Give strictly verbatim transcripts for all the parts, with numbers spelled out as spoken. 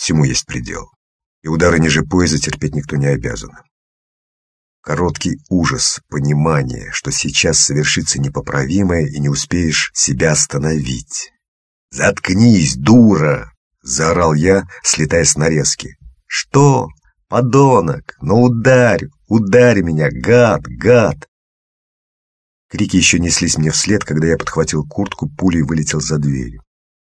Всему есть предел. И удары ниже пояса терпеть никто не обязан. Короткий ужас, понимание, что сейчас совершится непоправимое и не успеешь себя остановить. «Заткнись, дура!» — заорал я, слетая с нарезки. «Что? Подонок! Ну ударь! Ударь меня, гад, гад!» Крики еще неслись мне вслед, когда я подхватил куртку, пулей вылетел за дверь.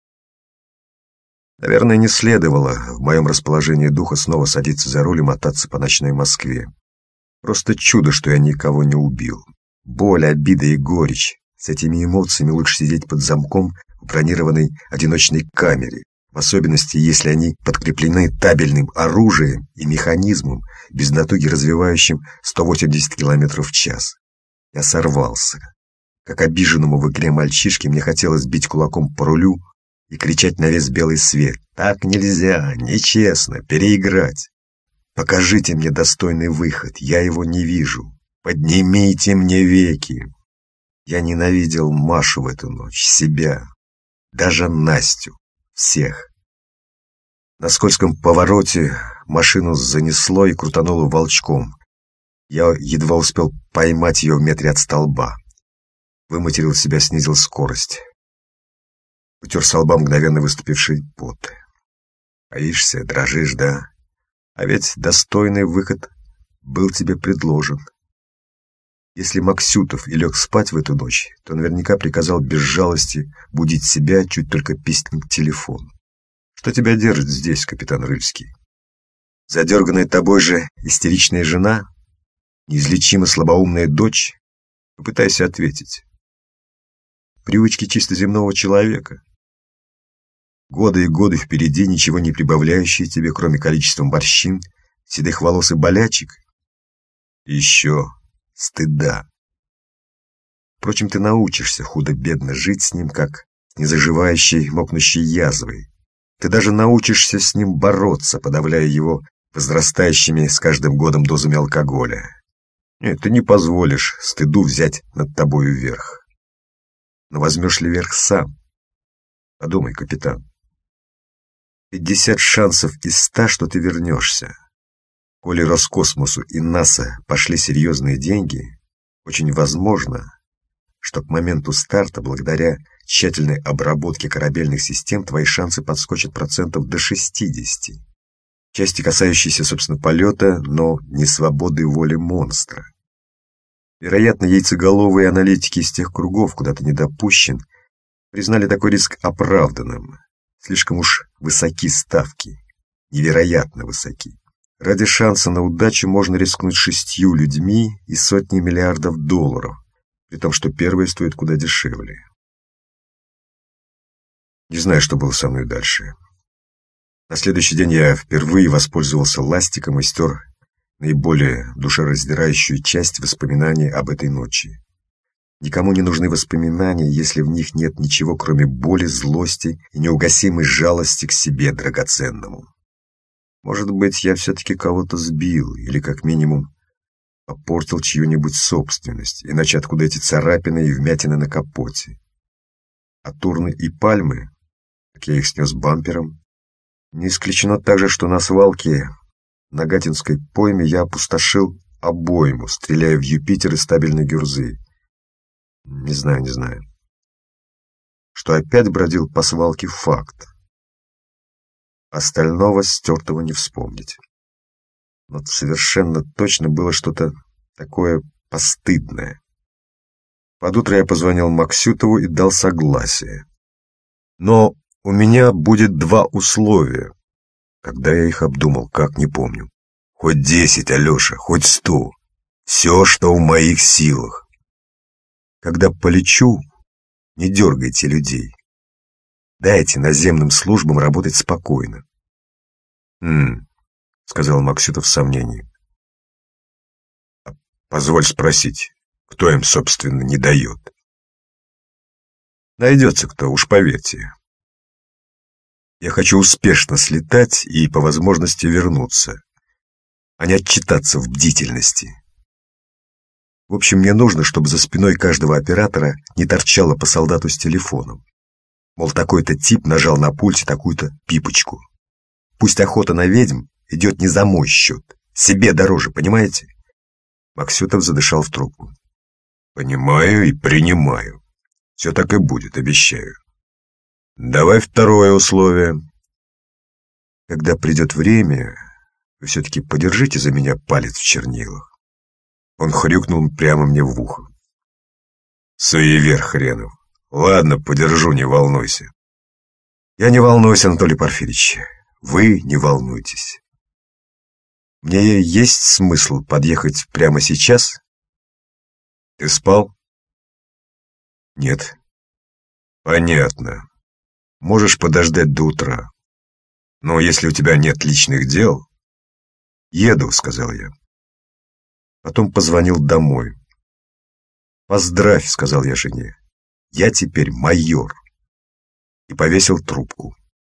Наверное, не следовало в моем расположении духа снова садиться за руль и мотаться по ночной Москве. Просто чудо, что я никого не убил. Боль, обида и горечь. С этими эмоциями лучше сидеть под замком в бронированной одиночной камере, в особенности, если они подкреплены табельным оружием и механизмом, без натуги развивающим сто восемьдесят километров в час. Я сорвался. Как обиженному в игре мальчишке мне хотелось бить кулаком по рулю и кричать на весь белый свет: «Так нельзя, нечестно, переиграть! Покажите мне достойный выход, я его не вижу! Поднимите мне веки!» Я ненавидел Машу в эту ночь, себя, даже Настю, всех. На скользком повороте машину занесло и крутануло волчком. Я едва успел поймать ее в метре от столба. Выматерил себя, снизил скорость. Утер со лба мгновенно выступивший пот. Боишься, дрожишь, да? А ведь достойный выход был тебе предложен. Если Максютов и лег спать в эту ночь, то наверняка приказал без жалости будить себя, чуть только писнет телефон. Что тебя держит здесь, капитан Рыльский? Задерганная тобой же истеричная жена? Неизлечимо слабоумная дочь? Попытайся ответить. Привычки чисто земного человека. Годы и годы впереди, ничего не прибавляющие тебе, кроме количества морщин, седых волос и болячек. И еще стыда. Впрочем, ты научишься худо-бедно жить с ним, как с незаживающей, мокнущей язвой. Ты даже научишься с ним бороться, подавляя его возрастающими с каждым годом дозами алкоголя. Нет, ты не позволишь стыду взять над тобою верх. Но возьмешь ли верх сам? Подумай, капитан. Пятьдесят шансов из ста, что ты вернешься. Коли Роскосмосу и НАСА пошли серьезные деньги, очень возможно, что к моменту старта, благодаря тщательной обработке корабельных систем, твои шансы подскочат процентов до шестидесяти. Части, касающиеся, собственно, полета, но не свободы воли монстра. Вероятно, яйцеголовые аналитики из тех кругов, куда ты не допущен, признали такой риск оправданным. Слишком уж высоки ставки, невероятно высоки. Ради шанса на удачу можно рискнуть шестью людьми и сотней миллиардов долларов, при том, что первые стоят куда дешевле. Не знаю, что было со мной дальше. На следующий день я впервые воспользовался ластиком и стер наиболее душераздирающую часть воспоминаний об этой ночи. Никому не нужны воспоминания, если в них нет ничего, кроме боли, злости и неугасимой жалости к себе драгоценному. Может быть, я все-таки кого-то сбил или, как минимум, попортил чью-нибудь собственность, иначе откуда эти царапины и вмятины на капоте? А турны и пальмы, как я их снес бампером, не исключено также, что на свалке на Гатинской пойме я опустошил обойму, стреляя в Юпитер из стабильной гюрзы. Не знаю, не знаю. Что опять бродил по свалке — факт. Остального стертого не вспомнить. Но совершенно точно было что-то такое постыдное. Под утро я позвонил Максютову и дал согласие. Но у меня будет два условия. Когда я их обдумал, как не помню. Хоть десять, Алеша, хоть сто. Все, что в моих силах. Когда полечу, не дергайте людей. Дайте наземным службам работать спокойно. «М-м», — сказал Максютов с сомнением. «Позволь спросить, кто им, собственно, не дает?» «Найдется кто, уж поверьте. Я хочу успешно слетать и, по возможности, вернуться, а не отчитаться в бдительности. В общем, мне нужно, чтобы за спиной каждого оператора не торчало по солдату с телефоном. Мол, такой-то тип нажал на пульте такую-то пипочку. Пусть охота на ведьм идет не за мой счет. Себе дороже, понимаете? Максютов задышал в трубку. Понимаю и принимаю. Все так и будет, обещаю. Давай второе условие. Когда придет время, вы все-таки подержите за меня палец в чернилах. Он хрюкнул прямо мне в ухо. Суевер хренов. Ладно, подержу, не волнуйся. Я не волнуюсь, Анатолий Порфирьевич. Вы не волнуйтесь. Мне есть смысл подъехать прямо сейчас? Ты спал? Нет. Понятно. Можешь подождать до утра. Но если у тебя нет личных дел... Еду, сказал я. Потом позвонил домой. Поздравь, сказал я жене. Я теперь майор. И повесил трубку.